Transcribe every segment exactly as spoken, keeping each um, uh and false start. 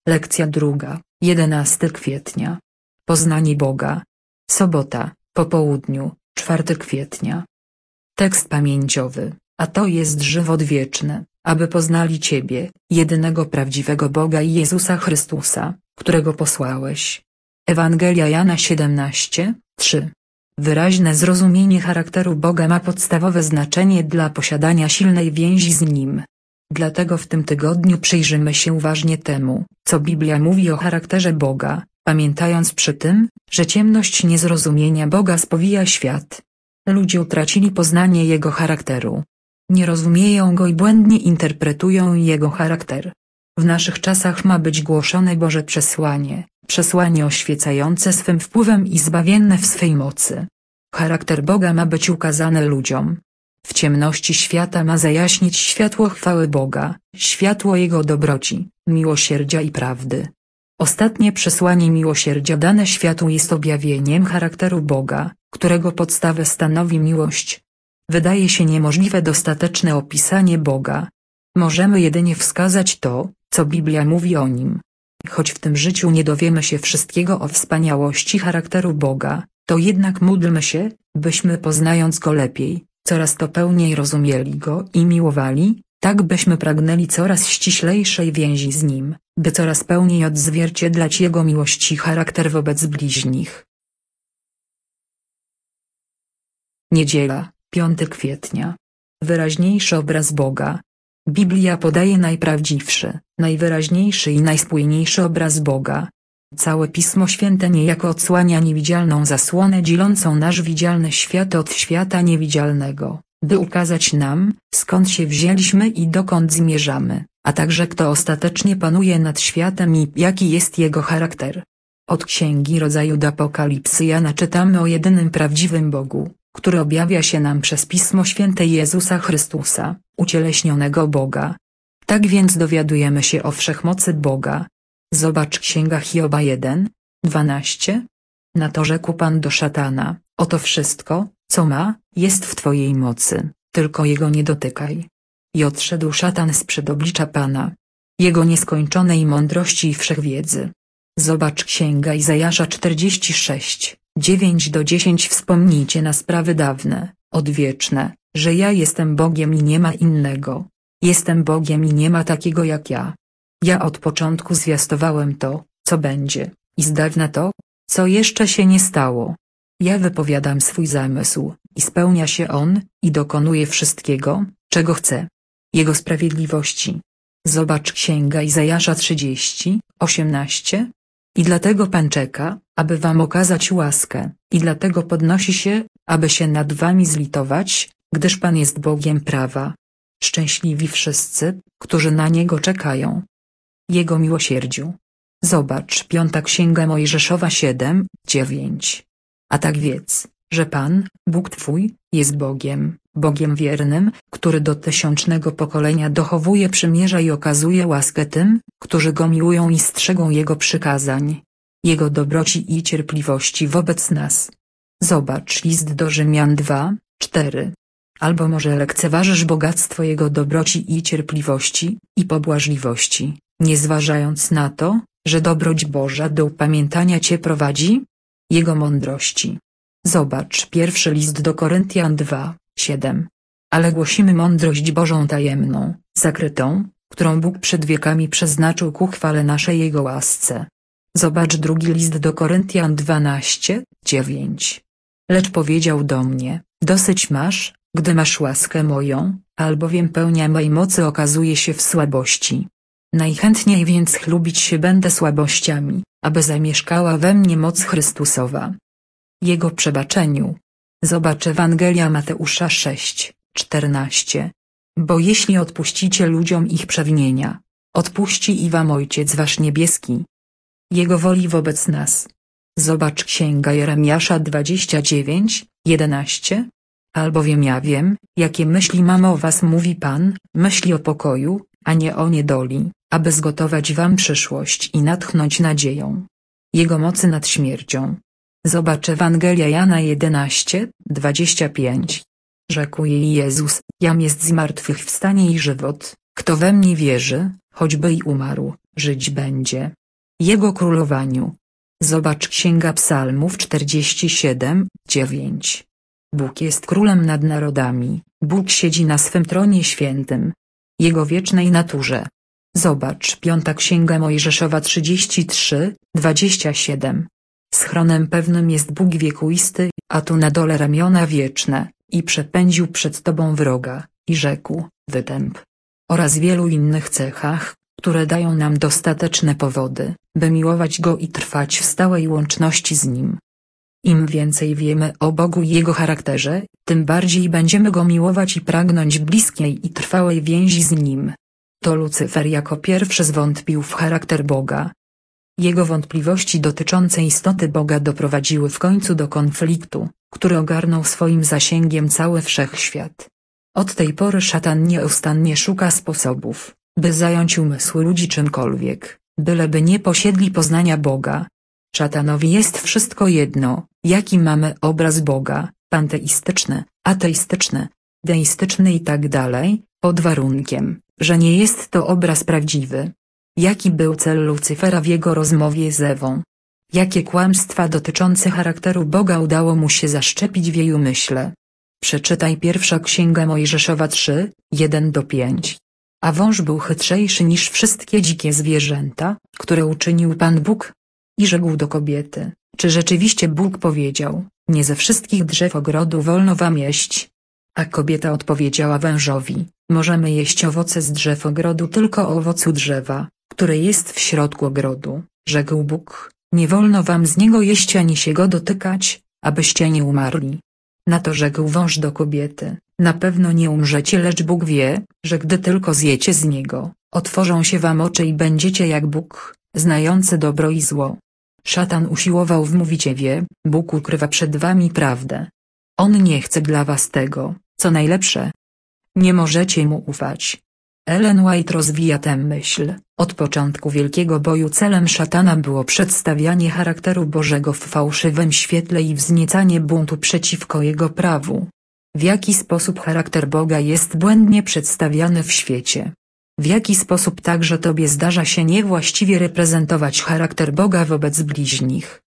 Lekcja druga, jedenastego kwietnia. Poznanie Boga. Sobota, po południu, czwartego kwietnia. Tekst pamięciowy, a to jest żywot wieczny, aby poznali Ciebie, jedynego prawdziwego Boga i Jezusa Chrystusa, którego posłałeś. Ewangelia Jana siedemnaście, trzy. Wyraźne zrozumienie charakteru Boga ma podstawowe znaczenie dla posiadania silnej więzi z Nim. Dlatego w tym tygodniu przyjrzymy się uważnie temu, co Biblia mówi o charakterze Boga, pamiętając przy tym, że ciemność niezrozumienia Boga spowija świat. Ludzie utracili poznanie Jego charakteru. Nie rozumieją Go i błędnie interpretują Jego charakter. W naszych czasach ma być głoszone Boże przesłanie, przesłanie oświecające swym wpływem i zbawienne w swej mocy. Charakter Boga ma być ukazany ludziom. W ciemności świata ma zajaśnić światło chwały Boga, światło Jego dobroci, miłosierdzia i prawdy. Ostatnie przesłanie miłosierdzia dane światu jest objawieniem charakteru Boga, którego podstawę stanowi miłość. Wydaje się niemożliwe dostateczne opisanie Boga. Możemy jedynie wskazać to, co Biblia mówi o Nim. Choć w tym życiu nie dowiemy się wszystkiego o wspaniałości charakteru Boga, to jednak módlmy się, byśmy poznając Go lepiej, coraz to pełniej rozumieli Go i miłowali, tak byśmy pragnęli coraz ściślejszej więzi z Nim, by coraz pełniej odzwierciedlać Jego miłość i charakter wobec bliźnich. Niedziela, piątego kwietnia. Wyraźniejszy obraz Boga. Biblia podaje najprawdziwszy, najwyraźniejszy i najspójniejszy obraz Boga. Całe Pismo Święte niejako odsłania niewidzialną zasłonę dzielącą nasz widzialny świat od świata niewidzialnego, by ukazać nam, skąd się wzięliśmy i dokąd zmierzamy, a także kto ostatecznie panuje nad światem i jaki jest jego charakter. Od Księgi Rodzaju do Apokalipsy Jana czytamy o jedynym prawdziwym Bogu, który objawia się nam przez Pismo Święte Jezusa Chrystusa, ucieleśnionego Boga. Tak więc dowiadujemy się o wszechmocy Boga. Zobacz Księga Hioba jeden, dwanaście. Na to rzekł Pan do szatana: oto wszystko, co ma, jest w Twojej mocy, tylko jego nie dotykaj. I odszedł szatan sprzed oblicza Pana. Jego nieskończonej mądrości i wszechwiedzy. Zobacz Księga Izajasza czterdzieści sześć, dziewięć do dziesięć. Wspomnijcie na sprawy dawne, odwieczne, że ja jestem Bogiem i nie ma innego. Jestem Bogiem i nie ma takiego jak ja. Ja od początku zwiastowałem to, co będzie, i z dawna to, co jeszcze się nie stało. Ja wypowiadam swój zamysł, i spełnia się on, i dokonuje wszystkiego, czego chce. Jego sprawiedliwości. Zobacz Księga Izajasza trzydzieści, osiemnaście. I dlatego Pan czeka, aby wam okazać łaskę, i dlatego podnosi się, aby się nad wami zlitować, gdyż Pan jest Bogiem prawa. Szczęśliwi wszyscy, którzy na Niego czekają. Jego miłosierdziu. Zobacz Piąta Księga Mojżeszowa siedem, dziewięć. A tak wiedz, że Pan, Bóg Twój, jest Bogiem, Bogiem wiernym, który do tysiącznego pokolenia dochowuje przymierza i okazuje łaskę tym, którzy Go miłują i strzegą Jego przykazań. Jego dobroci i cierpliwości wobec nas. Zobacz List do Rzymian dwa, cztery. Albo może lekceważysz bogactwo Jego dobroci i cierpliwości, i pobłażliwości, nie zważając na to, że dobroć Boża do upamiętania Cię prowadzi? Jego mądrości. Zobacz Pierwszy List do Koryntian dwa, siedem. Ale głosimy mądrość Bożą tajemną, zakrytą, którą Bóg przed wiekami przeznaczył ku chwale naszej Jego łasce. Zobacz Drugi List do Koryntian dwanaście, dziewięć. Lecz powiedział do mnie: dosyć masz, gdy masz łaskę moją, albowiem pełnia mej mocy okazuje się w słabości. Najchętniej więc chlubić się będę słabościami, aby zamieszkała we mnie moc Chrystusowa. Jego przebaczeniu. Zobacz Ewangelia Mateusza sześć, czternaście. Bo jeśli odpuścicie ludziom ich przewinienia, odpuści i wam Ojciec wasz niebieski. Jego woli wobec nas. Zobacz Księga Jeremiasza dwadzieścia dziewięć, jedenaście. Albowiem ja wiem, jakie myśli mam o was, mówi Pan, myśli o pokoju, a nie o niedoli, aby zgotować wam przyszłość i natchnąć nadzieją. Jego mocy nad śmiercią. Zobacz Ewangelia Jana jedenaście, dwadzieścia pięć. Rzekł jej Jezus: jam jest zmartwychwstanie i żywot, kto we mnie wierzy, choćby i umarł, żyć będzie. Jego królowaniu. Zobacz Księga Psalmów czterdzieści siedem, dziewięć. Bóg jest królem nad narodami, Bóg siedzi na swym tronie świętym. Jego wiecznej naturze. Zobacz Piąta Księga Mojżeszowa trzydzieści trzy, dwadzieścia siedem. Schronem pewnym jest Bóg wiekuisty, a tu na dole ramiona wieczne, i przepędził przed tobą wroga, i rzekł, wytęp. Oraz wielu innych cechach, które dają nam dostateczne powody, by miłować Go i trwać w stałej łączności z Nim. Im więcej wiemy o Bogu i Jego charakterze, tym bardziej będziemy Go miłować i pragnąć bliskiej i trwałej więzi z Nim. To Lucyfer jako pierwszy zwątpił w charakter Boga. Jego wątpliwości dotyczące istoty Boga doprowadziły w końcu do konfliktu, który ogarnął swoim zasięgiem cały wszechświat. Od tej pory szatan nieustannie szuka sposobów, by zająć umysły ludzi czymkolwiek, byleby nie posiedli poznania Boga. Szatanowi jest wszystko jedno, jaki mamy obraz Boga, panteistyczny, ateistyczny, deistyczny i tak dalej, pod warunkiem, że nie jest to obraz prawdziwy. Jaki był cel Lucyfera w jego rozmowie z Ewą? Jakie kłamstwa dotyczące charakteru Boga udało mu się zaszczepić w jej umyśle? Przeczytaj Pierwsza Księga Mojżeszowa trzy, jeden do pięć. A wąż był chytrzejszy niż wszystkie dzikie zwierzęta, które uczynił Pan Bóg. I rzekł do kobiety, czy rzeczywiście Bóg powiedział, nie ze wszystkich drzew ogrodu wolno wam jeść? A kobieta odpowiedziała wężowi, możemy jeść owoce z drzew ogrodu, tylko owocu drzewa, które jest w środku ogrodu. Rzekł Bóg, nie wolno wam z niego jeść ani się go dotykać, abyście nie umarli. Na to rzekł wąż do kobiety, na pewno nie umrzecie, lecz Bóg wie, że gdy tylko zjecie z niego, otworzą się wam oczy i będziecie jak Bóg, znający dobro i zło. Szatan usiłował wmówić Ewie, Bóg ukrywa przed wami prawdę. On nie chce dla was tego, co najlepsze. Nie możecie mu ufać. Ellen White rozwija tę myśl. Od początku wielkiego boju celem szatana było przedstawianie charakteru Bożego w fałszywym świetle i wzniecanie buntu przeciwko jego prawu. W jaki sposób charakter Boga jest błędnie przedstawiany w świecie? W jaki sposób także tobie zdarza się niewłaściwie reprezentować charakter Boga wobec bliźnich?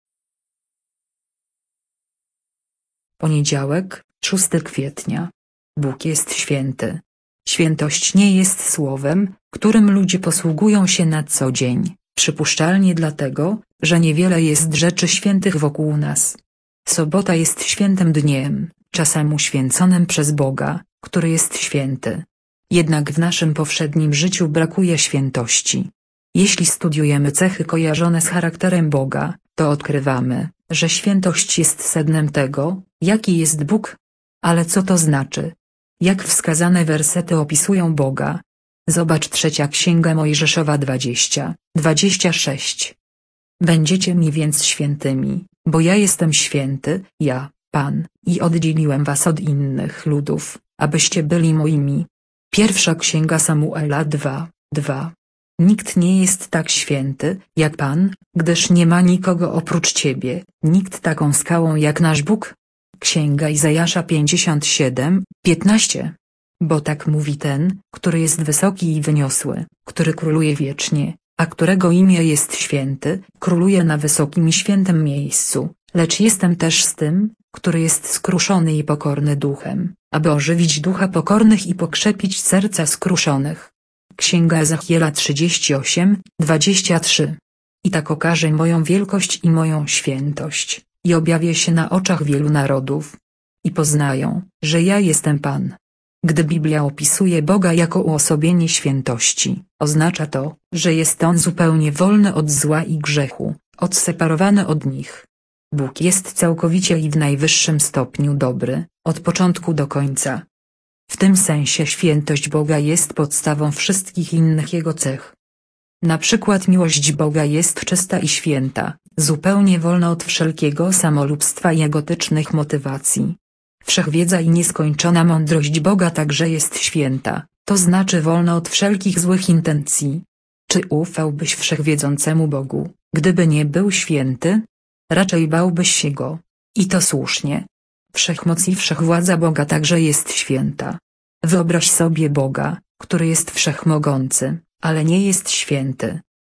Poniedziałek, szóstego kwietnia. Bóg jest święty. Świętość nie jest słowem, którym ludzie posługują się na co dzień, przypuszczalnie dlatego, że niewiele jest rzeczy świętych wokół nas. Sobota jest świętym dniem, czasem uświęconym przez Boga, który jest święty. Jednak w naszym powszednim życiu brakuje świętości. Jeśli studiujemy cechy kojarzone z charakterem Boga, to odkrywamy, że świętość jest sednem tego, jaki jest Bóg. Ale co to znaczy? Jak wskazane wersety opisują Boga? Zobacz Trzecia Księga Mojżeszowa dwadzieścia, dwadzieścia sześć. Będziecie mi więc świętymi, bo ja jestem święty, ja, Pan, i oddzieliłem was od innych ludów, abyście byli moimi. Pierwsza Księga Samuela dwa, dwa. Nikt nie jest tak święty, jak Pan, gdyż nie ma nikogo oprócz Ciebie, nikt taką skałą jak nasz Bóg. Księga Izajasza pięćdziesiąt siedem, piętnaście. Bo tak mówi ten, który jest wysoki i wyniosły, który króluje wiecznie, a którego imię jest święty, króluje na wysokim i świętym miejscu, lecz jestem też z tym, który jest skruszony i pokorny duchem, aby ożywić ducha pokornych i pokrzepić serca skruszonych. Księga Ezechiela trzydzieści osiem, dwadzieścia trzy. I tak okażę moją wielkość i moją świętość, i objawię się na oczach wielu narodów. I poznają, że ja jestem Pan. Gdy Biblia opisuje Boga jako uosobienie świętości, oznacza to, że jest On zupełnie wolny od zła i grzechu, odseparowany od nich. Bóg jest całkowicie i w najwyższym stopniu dobry, od początku do końca. W tym sensie świętość Boga jest podstawą wszystkich innych Jego cech. Na przykład miłość Boga jest czysta i święta, zupełnie wolna od wszelkiego samolubstwa i egotycznych motywacji. Wszechwiedza i nieskończona mądrość Boga także jest święta, to znaczy wolna od wszelkich złych intencji. Czy ufałbyś wszechwiedzącemu Bogu, gdyby nie był święty? Raczej bałbyś się Go. I to słusznie. Wszechmoc i wszechwładza Boga także jest święta. Wyobraź sobie Boga, który jest wszechmogący, ale nie jest święty.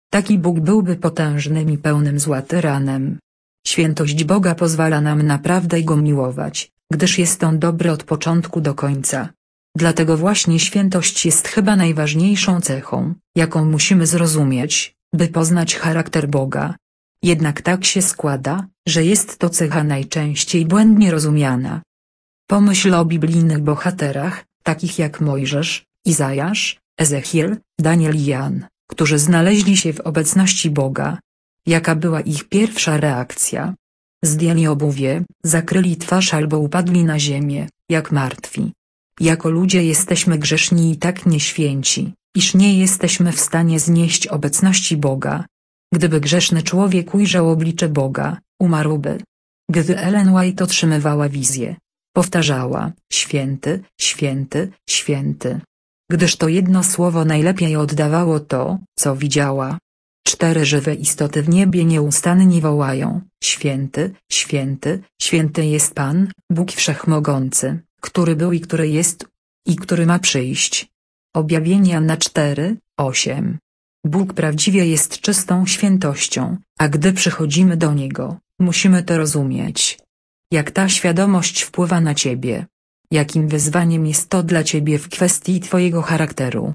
Taki Bóg byłby potężnym i pełnym zła tyranem. Świętość Boga pozwala nam naprawdę Go miłować, gdyż jest On dobry od początku do końca. Dlatego właśnie świętość jest chyba najważniejszą cechą, jaką musimy zrozumieć, by poznać charakter Boga. Jednak tak się składa, że jest to cecha najczęściej błędnie rozumiana. Pomyśl o biblijnych bohaterach, takich jak Mojżesz, Izajasz, Ezechiel, Daniel i Jan, którzy znaleźli się w obecności Boga. Jaka była ich pierwsza reakcja? Zdjęli obuwie, zakryli twarz albo upadli na ziemię, jak martwi. Jako ludzie jesteśmy grzeszni i tak nieświęci, iż nie jesteśmy w stanie znieść obecności Boga. Gdyby grzeszny człowiek ujrzał oblicze Boga, umarłby. Gdy Ellen White otrzymywała wizję, powtarzała: święty, święty, święty. Gdyż to jedno słowo najlepiej oddawało to, co widziała. Cztery żywe istoty w niebie nieustannie wołają: święty, święty, święty jest Pan, Bóg Wszechmogący, który był i który jest, i który ma przyjść. Objawienie na cztery, osiem. Bóg prawdziwie jest czystą świętością, a gdy przychodzimy do Niego, musimy to rozumieć. Jak ta świadomość wpływa na Ciebie? Jakim wyzwaniem jest to dla Ciebie w kwestii Twojego charakteru?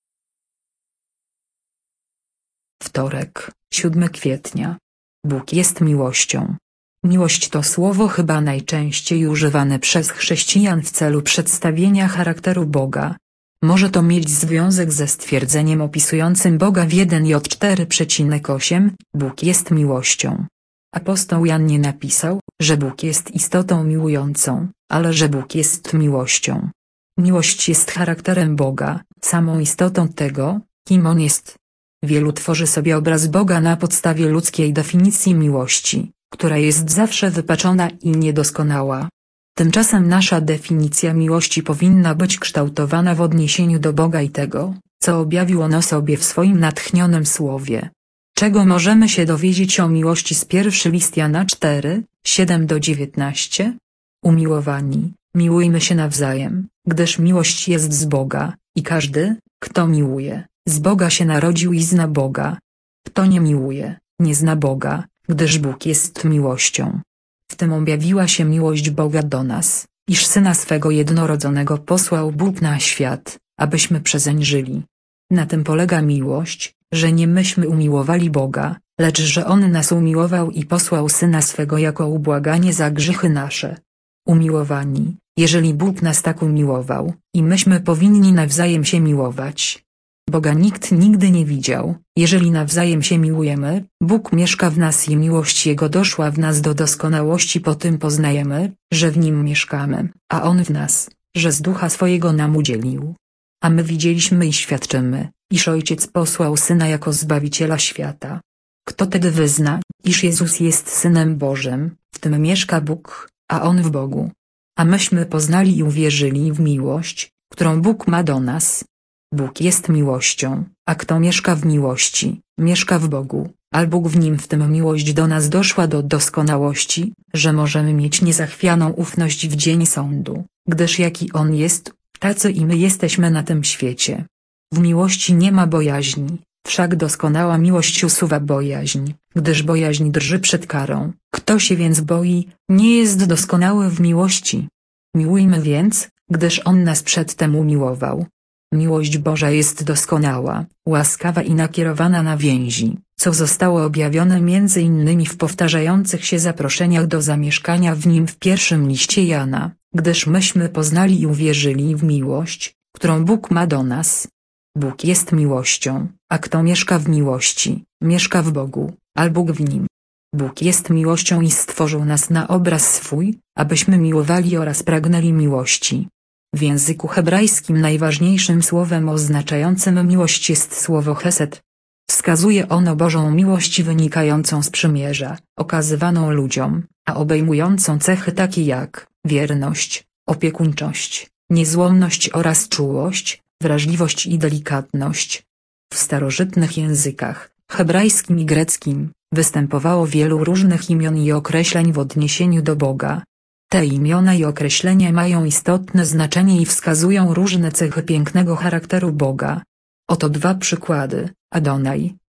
Wtorek, siódmego kwietnia. Bóg jest miłością. Miłość to słowo chyba najczęściej używane przez chrześcijan w celu przedstawienia charakteru Boga. Może to mieć związek ze stwierdzeniem opisującym Boga w pierwszym Jan cztery osiem, Bóg jest miłością. Apostoł Jan nie napisał, że Bóg jest istotą miłującą, ale że Bóg jest miłością. Miłość jest charakterem Boga, samą istotą tego, kim On jest. Wielu tworzy sobie obraz Boga na podstawie ludzkiej definicji miłości, która jest zawsze wypaczona i niedoskonała. Tymczasem nasza definicja miłości powinna być kształtowana w odniesieniu do Boga i tego, co objawił On o sobie w swoim natchnionym słowie. Czego możemy się dowiedzieć o miłości z pierwszy list Jana cztery, siedem do dziewiętnastu? Umiłowani, miłujmy się nawzajem, gdyż miłość jest z Boga, i każdy, kto miłuje, z Boga się narodził i zna Boga. Kto nie miłuje, nie zna Boga, gdyż Bóg jest miłością. W tym objawiła się miłość Boga do nas, iż Syna swego jednorodzonego posłał Bóg na świat, abyśmy przezeń żyli. Na tym polega miłość, że nie myśmy umiłowali Boga, lecz że On nas umiłował i posłał Syna swego jako ubłaganie za grzechy nasze. Umiłowani, jeżeli Bóg nas tak umiłował, i myśmy powinni nawzajem się miłować. Boga nikt nigdy nie widział. Jeżeli nawzajem się miłujemy, Bóg mieszka w nas i miłość Jego doszła w nas do doskonałości, po tym poznajemy, że w Nim mieszkamy, a On w nas, że z Ducha swojego nam udzielił. A my widzieliśmy i świadczymy, iż Ojciec posłał Syna jako Zbawiciela świata. Kto tedy wyzna, iż Jezus jest Synem Bożym, w tym mieszka Bóg, a On w Bogu. A myśmy poznali i uwierzyli w miłość, którą Bóg ma do nas. Bóg jest miłością, a kto mieszka w miłości, mieszka w Bogu, a Bóg w Nim. W tym miłość do nas doszła do doskonałości, że możemy mieć niezachwianą ufność w dzień sądu, gdyż jaki On jest, tacy i my jesteśmy na tym świecie. W miłości nie ma bojaźni, wszak doskonała miłość usuwa bojaźń, gdyż bojaźń drży przed karą. Kto się więc boi, nie jest doskonały w miłości. Miłujmy więc, gdyż On nas przedtem umiłował. Miłość Boża jest doskonała, łaskawa i nakierowana na więzi, co zostało objawione między innymi w powtarzających się zaproszeniach do zamieszkania w Nim w pierwszym liście Jana, gdyż myśmy poznali i uwierzyli w miłość, którą Bóg ma do nas. Bóg jest miłością, a kto mieszka w miłości, mieszka w Bogu, a Bóg w Nim. Bóg jest miłością i stworzył nas na obraz swój, abyśmy miłowali oraz pragnęli miłości. W języku hebrajskim najważniejszym słowem oznaczającym miłość jest słowo chesed. Wskazuje ono Bożą miłość wynikającą z przymierza, okazywaną ludziom, a obejmującą cechy takie jak wierność, opiekuńczość, niezłomność oraz czułość, wrażliwość i delikatność. W starożytnych językach, hebrajskim i greckim, występowało wielu różnych imion i określeń w odniesieniu do Boga. Te imiona i określenia mają istotne znaczenie i wskazują różne cechy pięknego charakteru Boga. Oto dwa przykłady: Adonai,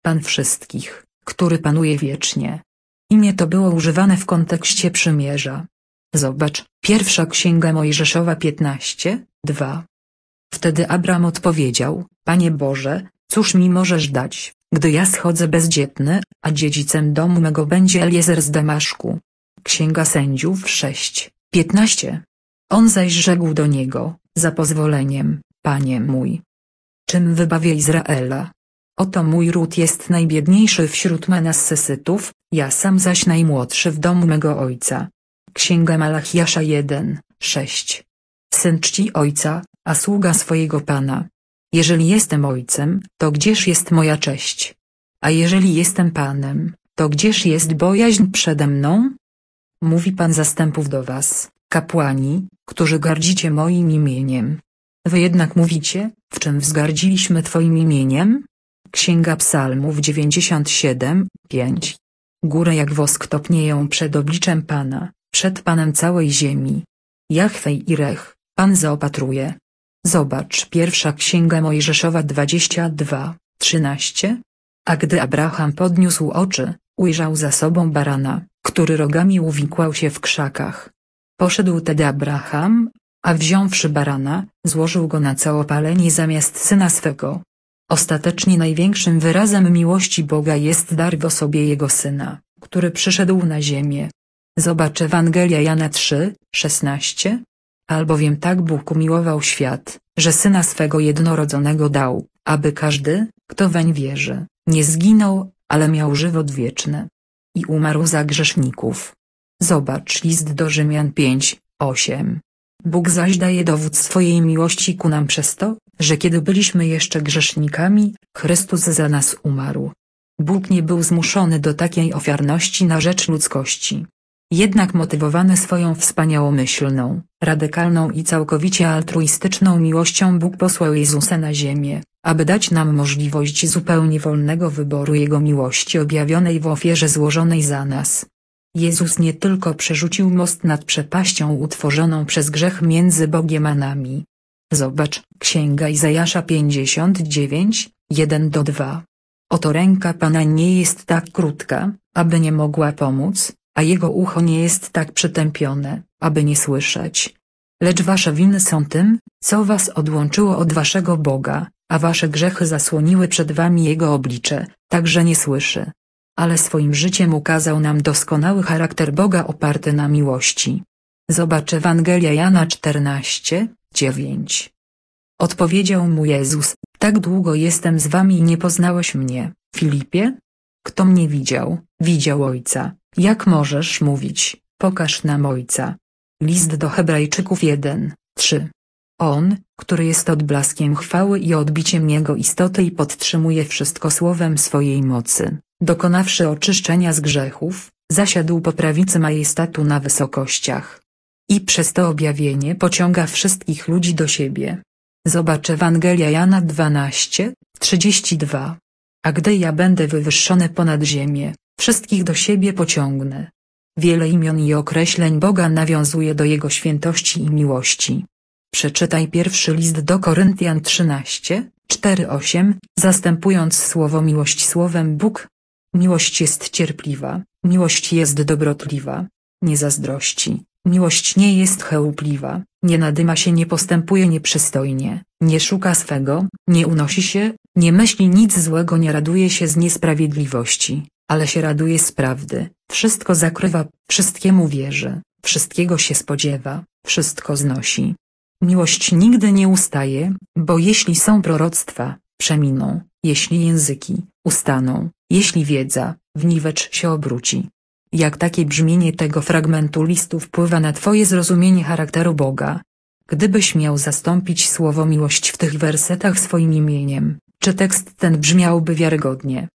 Pan wszystkich, który panuje wiecznie. Imię to było używane w kontekście przymierza. Zobacz, pierwsza Księga Mojżeszowa piętnaście, dwa. Wtedy Abram odpowiedział: Panie Boże, cóż mi możesz dać, gdy ja schodzę bezdzietny, a dziedzicem domu mego będzie Eliezer z Damaszku. Księga Sędziów sześć, piętnaście. On zaś rzekł do niego: za pozwoleniem, panie mój. Czym wybawię Izraela? Oto mój ród jest najbiedniejszy wśród Manassesytów, ja sam zaś najmłodszy w domu mego ojca. Księga Malachiasza jeden, sześć. Syn czci ojca, a sługa swojego pana. Jeżeli jestem ojcem, to gdzież jest moja cześć? A jeżeli jestem panem, to gdzież jest bojaźń przede mną? Mówi Pan zastępów do was, kapłani, którzy gardzicie moim imieniem. Wy jednak mówicie, w czym wzgardziliśmy Twoim imieniem? Księga Psalmów dziewięćdziesiąt siedem, pięć. Góry jak wosk topnieją przed obliczem Pana, przed Panem całej ziemi. Jahwe Irech, Pan zaopatruje. Zobacz pierwsza Księga Mojżeszowa dwadzieścia dwa, trzynaście. A gdy Abraham podniósł oczy, ujrzał za sobą barana, który rogami uwikłał się w krzakach. Poszedł tedy Abraham, a wziąwszy barana, złożył go na całopalenie zamiast syna swego. Ostatecznie największym wyrazem miłości Boga jest dar w osobie Jego Syna, który przyszedł na ziemię. Zobacz Ewangelia Jana trzy, szesnaście. Albowiem tak Bóg umiłował świat, że Syna swego jednorodzonego dał, aby każdy, kto weń wierzy, nie zginął, ale miał żywot wieczny. I umarł za grzeszników. Zobacz list do Rzymian pięć, osiem. Bóg zaś daje dowód swojej miłości ku nam przez to, że kiedy byliśmy jeszcze grzesznikami, Chrystus za nas umarł. Bóg nie był zmuszony do takiej ofiarności na rzecz ludzkości. Jednak motywowany swoją wspaniałomyślną, radykalną i całkowicie altruistyczną miłością Bóg posłał Jezusa na ziemię, aby dać nam możliwość zupełnie wolnego wyboru Jego miłości objawionej w ofierze złożonej za nas. Jezus nie tylko przerzucił most nad przepaścią utworzoną przez grzech między Bogiem a nami. Zobacz, Księga Izajasza pięćdziesiąt dziewięć, jeden do dwa. Oto ręka Pana nie jest tak krótka, aby nie mogła pomóc, a Jego ucho nie jest tak przytępione, aby nie słyszeć. Lecz wasze winy są tym, co was odłączyło od waszego Boga, a wasze grzechy zasłoniły przed wami Jego oblicze, tak że nie słyszy. Ale swoim życiem ukazał nam doskonały charakter Boga oparty na miłości. Zobacz Ewangelia Jana czternaście, dziewięć. Odpowiedział mu Jezus: tak długo jestem z wami i nie poznałeś mnie, Filipie? Kto mnie widział, widział Ojca. Jak możesz mówić, pokaż nam Ojca? List do Hebrajczyków jeden, trzy. On, który jest odblaskiem chwały i odbiciem Jego istoty i podtrzymuje wszystko słowem swojej mocy, dokonawszy oczyszczenia z grzechów, zasiadł po prawicy majestatu na wysokościach. I przez to objawienie pociąga wszystkich ludzi do siebie. Zobacz Ewangelia Jana dwanaście, trzydzieści dwa. A gdy ja będę wywyższony ponad ziemię, wszystkich do siebie pociągnę. Wiele imion i określeń Boga nawiązuje do Jego świętości i miłości. Przeczytaj pierwszy list do Koryntian trzynaście, cztery osiem, zastępując słowo miłość słowem Bóg. Miłość jest cierpliwa, miłość jest dobrotliwa, nie zazdrości, miłość nie jest chełpliwa, nie nadyma się, nie postępuje nieprzystojnie, nie szuka swego, nie unosi się, nie myśli nic złego, nie raduje się z niesprawiedliwości, ale się raduje z prawdy, wszystko zakrywa, wszystkiemu wierzy, wszystkiego się spodziewa, wszystko znosi. Miłość nigdy nie ustaje, bo jeśli są proroctwa, przeminą, jeśli języki, ustaną, jeśli wiedza, w niwecz się obróci. Jak takie brzmienie tego fragmentu listu wpływa na Twoje zrozumienie charakteru Boga? Gdybyś miał zastąpić słowo miłość w tych wersetach swoim imieniem, czy tekst ten brzmiałby wiarygodnie?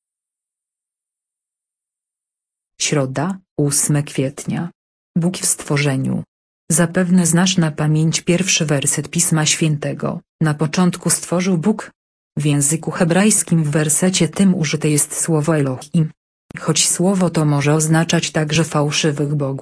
Środa, ósmego kwietnia. Bóg w stworzeniu. Zapewne znasz na pamięć pierwszy werset Pisma Świętego. Na początku stworzył Bóg. W języku hebrajskim w wersecie tym użyte jest słowo Elohim. Choć słowo to może oznaczać także fałszywych bogów,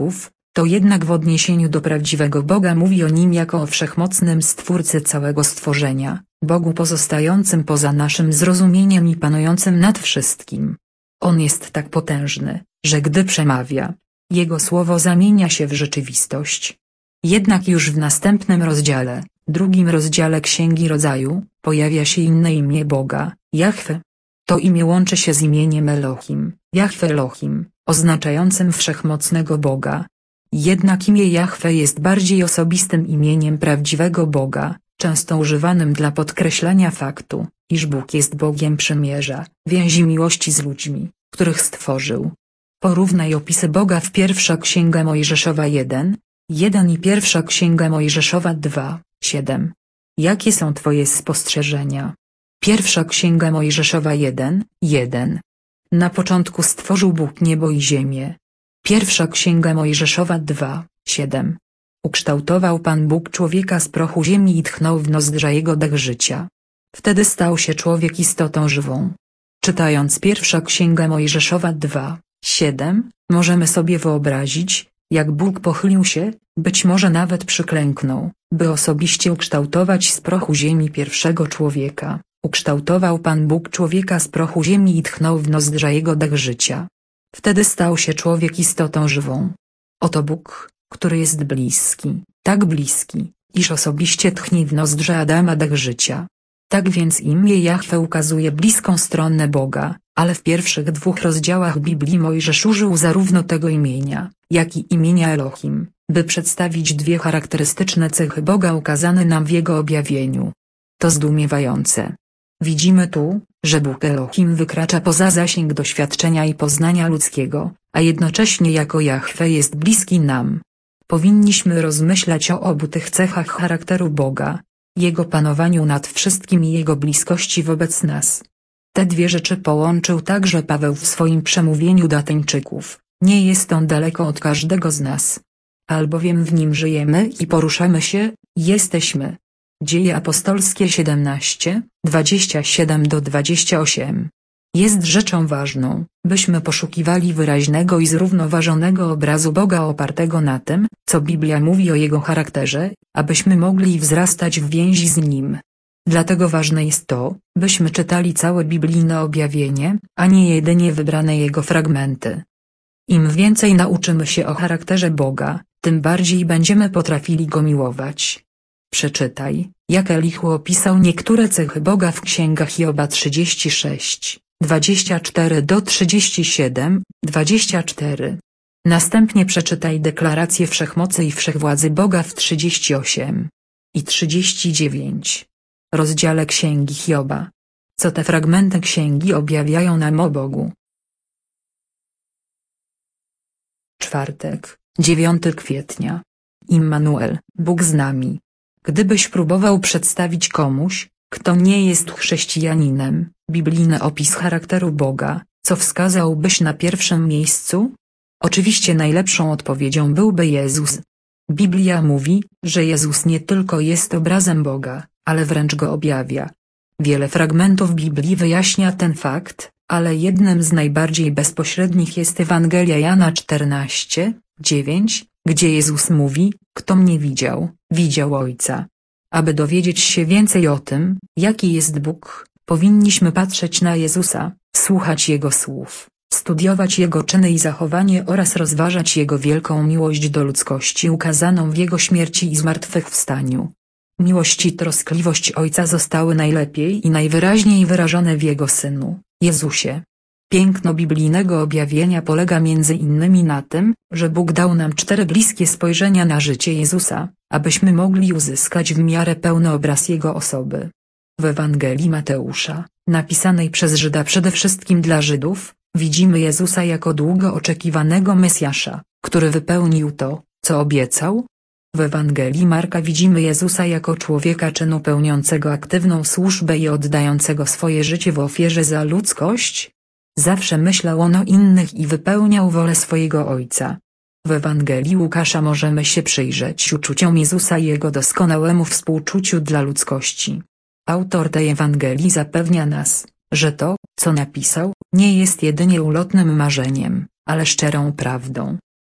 To jednak w odniesieniu do prawdziwego Boga mówi o Nim jako o wszechmocnym Stwórcy całego stworzenia, Bogu pozostającym poza naszym zrozumieniem i panującym nad wszystkim. On jest tak potężny, że gdy przemawia, Jego słowo zamienia się w rzeczywistość. Jednak już w następnym rozdziale, drugim rozdziale Księgi Rodzaju, pojawia się inne imię Boga, Jahwe. To imię łączy się z imieniem Elohim, Jahwe Elohim, oznaczającym wszechmocnego Boga. Jednak imię Jahwe jest bardziej osobistym imieniem prawdziwego Boga, często używanym dla podkreślenia faktu, iż Bóg jest Bogiem przymierza, więzi miłości z ludźmi, których stworzył. Porównaj opisy Boga w Pierwsza Księga Mojżeszowa jeden, jeden i Pierwsza Księga Mojżeszowa dwa, siedem. Jakie są Twoje spostrzeżenia? Pierwsza Księga Mojżeszowa jeden, jeden. Na początku stworzył Bóg niebo i ziemię. Pierwsza Księga Mojżeszowa dwa, siedem. Ukształtował Pan Bóg człowieka z prochu ziemi i tchnął w nozdrza jego dech życia. Wtedy stał się człowiek istotą żywą. Czytając Pierwsza Księga Mojżeszowa dwa, siedem, możemy sobie wyobrazić, jak Bóg pochylił się, być może nawet przyklęknął, by osobiście ukształtować z prochu ziemi pierwszego człowieka. Ukształtował Pan Bóg człowieka z prochu ziemi i tchnął w nozdrza jego dech życia. Wtedy stał się człowiek istotą żywą. Oto Bóg, który jest bliski, tak bliski, iż osobiście tchnie w nozdrza Adama dech życia. Tak więc imię Jahwe ukazuje bliską stronę Boga, ale w pierwszych dwóch rozdziałach Biblii Mojżesz użył zarówno tego imienia, jak i imienia Elohim, by przedstawić dwie charakterystyczne cechy Boga ukazane nam w Jego objawieniu. To zdumiewające. Widzimy tu, że Bóg Elohim wykracza poza zasięg doświadczenia i poznania ludzkiego, a jednocześnie jako Jahwe jest bliski nam. Powinniśmy rozmyślać o obu tych cechach charakteru Boga, Jego panowaniu nad wszystkim i Jego bliskości wobec nas. Te dwie rzeczy połączył także Paweł w swoim przemówieniu do Ateńczyków. Nie jest on daleko od każdego z nas. Albowiem w nim żyjemy i poruszamy się, jesteśmy. Dzieje apostolskie siedemnaście, dwadzieścia siedem do dwudziestu ośmiu. Jest rzeczą ważną, byśmy poszukiwali wyraźnego i zrównoważonego obrazu Boga opartego na tym, co Biblia mówi o Jego charakterze, abyśmy mogli wzrastać w więzi z Nim. Dlatego ważne jest to, byśmy czytali całe biblijne objawienie, a nie jedynie wybrane jego fragmenty. Im więcej nauczymy się o charakterze Boga, tym bardziej będziemy potrafili Go miłować. Przeczytaj, jak Elihu opisał niektóre cechy Boga w księgach Hioba trzydzieści sześć, dwadzieścia cztery do trzydziestu siedmiu, dwadzieścia cztery. Następnie przeczytaj deklarację wszechmocy i wszechwładzy Boga w trzydziestym ósmym i trzydziestym dziewiątym rozdziale księgi Hioba. Co te fragmenty księgi objawiają nam o Bogu? Czwartek, dziewiątego kwietnia. Immanuel, Bóg z nami. Gdybyś próbował przedstawić komuś, kto nie jest chrześcijaninem, biblijny opis charakteru Boga, co wskazałbyś na pierwszym miejscu? Oczywiście najlepszą odpowiedzią byłby Jezus. Biblia mówi, że Jezus nie tylko jest obrazem Boga, ale wręcz go objawia. Wiele fragmentów Biblii wyjaśnia ten fakt, ale jednym z najbardziej bezpośrednich jest Ewangelia Jana czternaście, dziewięć, gdzie Jezus mówi: kto mnie widział, widział Ojca. Aby dowiedzieć się więcej o tym, jaki jest Bóg, powinniśmy patrzeć na Jezusa, słuchać Jego słów, studiować Jego czyny i zachowanie oraz rozważać Jego wielką miłość do ludzkości ukazaną w Jego śmierci i zmartwychwstaniu. Miłość i troskliwość Ojca zostały najlepiej i najwyraźniej wyrażone w Jego Synu, Jezusie. Piękno biblijnego objawienia polega między innymi na tym, że Bóg dał nam cztery bliskie spojrzenia na życie Jezusa, abyśmy mogli uzyskać w miarę pełny obraz Jego osoby. W Ewangelii Mateusza, napisanej przez Żyda przede wszystkim dla Żydów, widzimy Jezusa jako długo oczekiwanego Mesjasza, który wypełnił to, co obiecał. W Ewangelii Marka widzimy Jezusa jako człowieka czynu pełniącego aktywną służbę i oddającego swoje życie w ofierze za ludzkość. Zawsze myślał on o innych i wypełniał wolę swojego Ojca. W Ewangelii Łukasza możemy się przyjrzeć uczuciom Jezusa i Jego doskonałemu współczuciu dla ludzkości. Autor tej Ewangelii zapewnia nas, że to, co napisał, nie jest jedynie ulotnym marzeniem, ale szczerą prawdą.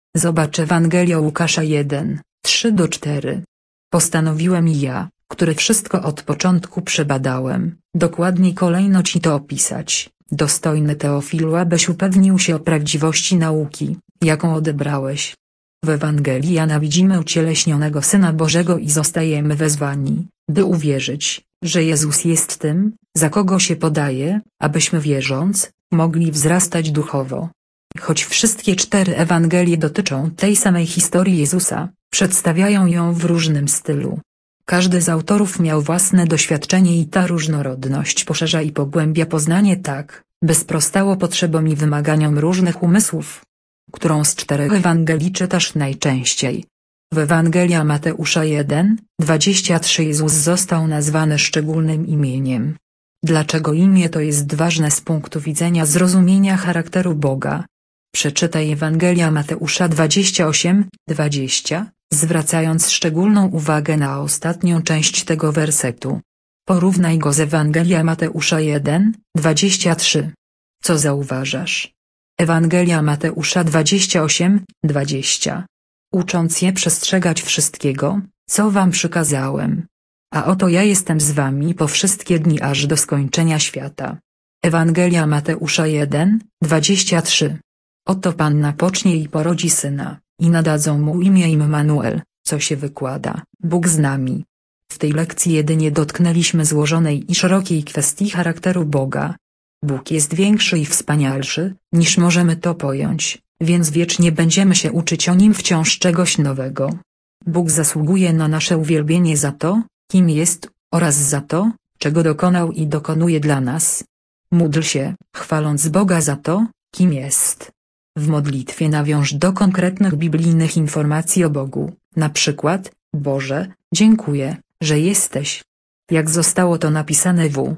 Zobacz Ewangelia Łukasza jeden, trzy do czterech. Postanowiłem i ja, który wszystko od początku przebadałem, dokładnie kolejno ci to opisać, dostojny Teofilu, abyś upewnił się o prawdziwości nauki, jaką odebrałeś. W Ewangelii Jana widzimy ucieleśnionego Syna Bożego i zostajemy wezwani, by uwierzyć, że Jezus jest tym, za kogo się podaje, abyśmy wierząc, mogli wzrastać duchowo. Choć wszystkie cztery Ewangelie dotyczą tej samej historii Jezusa, przedstawiają ją w różnym stylu. Każdy z autorów miał własne doświadczenie i ta różnorodność poszerza i pogłębia poznanie tak, by sprostało potrzebom i wymaganiom różnych umysłów. Którą z czterech Ewangelii czytasz najczęściej? W Ewangelia Mateusza jeden, dwadzieścia trzy Jezus został nazwany szczególnym imieniem. Dlaczego imię to jest ważne z punktu widzenia zrozumienia charakteru Boga? Przeczytaj Ewangelia Mateusza dwadzieścia osiem, dwadzieścia, zwracając szczególną uwagę na ostatnią część tego wersetu. Porównaj go z Ewangelia Mateusza jeden, dwadzieścia trzy. Co zauważasz? Ewangelia Mateusza dwadzieścia osiem, dwadzieścia. Ucząc je przestrzegać wszystkiego, co wam przykazałem. A oto ja jestem z wami po wszystkie dni aż do skończenia świata. Ewangelia Mateusza jeden, dwadzieścia trzy. Oto Panna pocznie i porodzi syna, i nadadzą mu imię Immanuel, co się wykłada, Bóg z nami. W tej lekcji jedynie dotknęliśmy złożonej i szerokiej kwestii charakteru Boga. Bóg jest większy i wspanialszy, niż możemy to pojąć, więc wiecznie będziemy się uczyć o Nim wciąż czegoś nowego. Bóg zasługuje na nasze uwielbienie za to, kim jest, oraz za to, czego dokonał i dokonuje dla nas. Módl się, chwaląc Boga za to, kim jest. W modlitwie nawiąż do konkretnych biblijnych informacji o Bogu, na przykład, Boże, dziękuję, że jesteś. Jak zostało to napisane w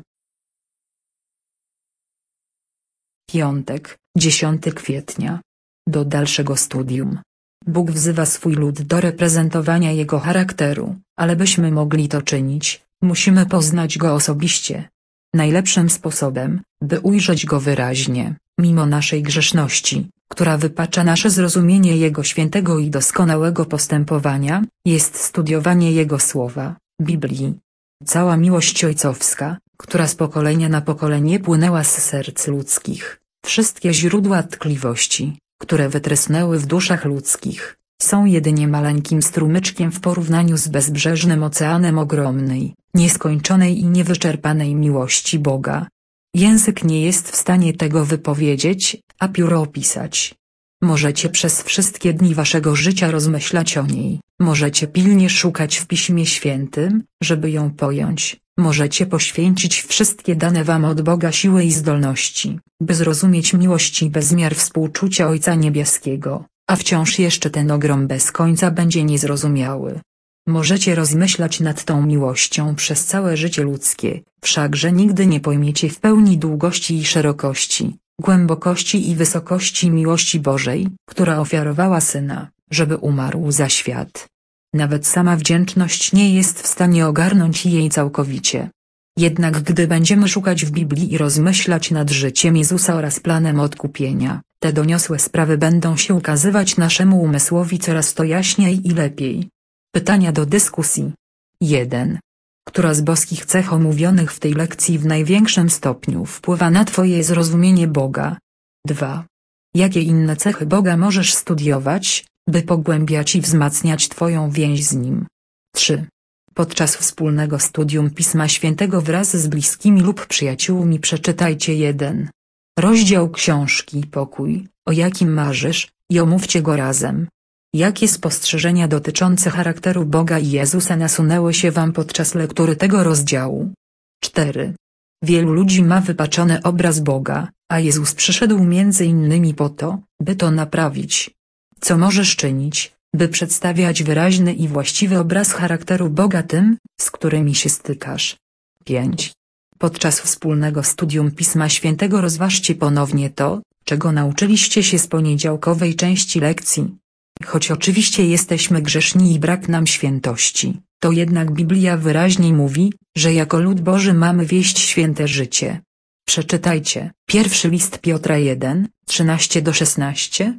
Piątek, dziesiątego kwietnia. Do dalszego studium. Bóg wzywa swój lud do reprezentowania Jego charakteru, ale byśmy mogli to czynić, musimy poznać Go osobiście. Najlepszym sposobem, by ujrzeć Go wyraźnie, mimo naszej grzeszności, która wypacza nasze zrozumienie Jego świętego i doskonałego postępowania, jest studiowanie Jego słowa, Biblii. Cała miłość ojcowska, która z pokolenia na pokolenie płynęła z serc ludzkich, wszystkie źródła tkliwości, które wytrysnęły w duszach ludzkich, są jedynie maleńkim strumyczkiem w porównaniu z bezbrzeżnym oceanem ogromnej, nieskończonej i niewyczerpanej miłości Boga. Język nie jest w stanie tego wypowiedzieć, a pióro opisać. Możecie przez wszystkie dni waszego życia rozmyślać o niej, możecie pilnie szukać w Piśmie Świętym, żeby ją pojąć, możecie poświęcić wszystkie dane wam od Boga siły i zdolności, by zrozumieć miłość i bezmiar współczucia Ojca Niebieskiego, a wciąż jeszcze ten ogrom bez końca będzie niezrozumiały. Możecie rozmyślać nad tą miłością przez całe życie ludzkie, wszakże nigdy nie pojmiecie w pełni długości i szerokości, głębokości i wysokości miłości Bożej, która ofiarowała Syna, żeby umarł za świat. Nawet sama wdzięczność nie jest w stanie ogarnąć jej całkowicie. Jednak gdy będziemy szukać w Biblii i rozmyślać nad życiem Jezusa oraz planem odkupienia, te doniosłe sprawy będą się ukazywać naszemu umysłowi coraz to jaśniej i lepiej. Pytania do dyskusji. jeden. Która z boskich cech omówionych w tej lekcji w największym stopniu wpływa na Twoje zrozumienie Boga? dwa. Jakie inne cechy Boga możesz studiować, by pogłębiać i wzmacniać Twoją więź z Nim? trzy. Podczas wspólnego studium Pisma Świętego wraz z bliskimi lub przyjaciółmi przeczytajcie jeden. Rozdział książki Pokój, o jakim marzysz, i omówcie go razem. Jakie spostrzeżenia dotyczące charakteru Boga i Jezusa nasunęły się Wam podczas lektury tego rozdziału? cztery. Wielu ludzi ma wypaczony obraz Boga, a Jezus przyszedł między innymi po to, by to naprawić. Co możesz czynić, by przedstawiać wyraźny i właściwy obraz charakteru Boga tym, z którymi się stykasz? pięć. Podczas wspólnego studium Pisma Świętego rozważcie ponownie to, czego nauczyliście się z poniedziałkowej części lekcji. Choć oczywiście jesteśmy grzeszni i brak nam świętości, to jednak Biblia wyraźnie mówi, że jako lud Boży mamy wieść święte życie. Przeczytajcie, pierwszy list Piotra jeden, trzynaście do szesnastu,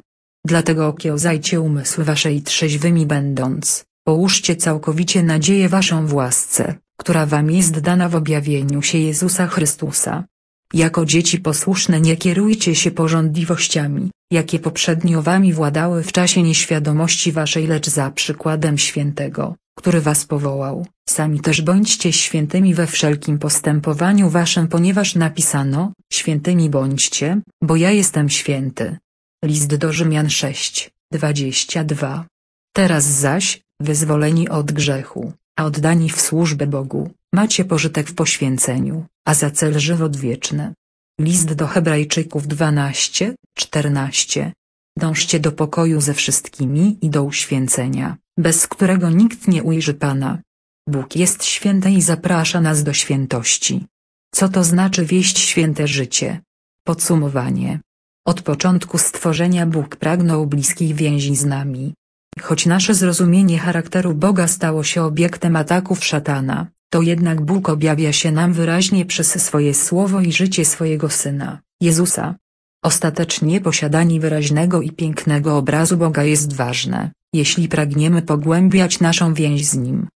Dlatego okiełzajcie umysły wasze i trzeźwymi będąc, połóżcie całkowicie nadzieję waszą w łasce, która wam jest dana w objawieniu się Jezusa Chrystusa. Jako dzieci posłuszne nie kierujcie się pożądliwościami, jakie poprzednio wami władały w czasie nieświadomości waszej, lecz za przykładem Świętego, który was powołał, sami też bądźcie świętymi we wszelkim postępowaniu waszym, ponieważ napisano: świętymi bądźcie, bo ja jestem święty. List do Rzymian sześć, dwadzieścia dwa. Teraz zaś, wyzwoleni od grzechu, a oddani w służbę Bogu, macie pożytek w poświęceniu, a za cel żywot wieczny. List do Hebrajczyków dwanaście, czternaście. Dążcie do pokoju ze wszystkimi i do uświęcenia, bez którego nikt nie ujrzy Pana. Bóg jest święty i zaprasza nas do świętości. Co to znaczy wieść święte życie? Podsumowanie. Od początku stworzenia Bóg pragnął bliskiej więzi z nami. Choć nasze zrozumienie charakteru Boga stało się obiektem ataków szatana, to jednak Bóg objawia się nam wyraźnie przez swoje słowo i życie swojego Syna, Jezusa. Ostatecznie posiadanie wyraźnego i pięknego obrazu Boga jest ważne, jeśli pragniemy pogłębiać naszą więź z Nim.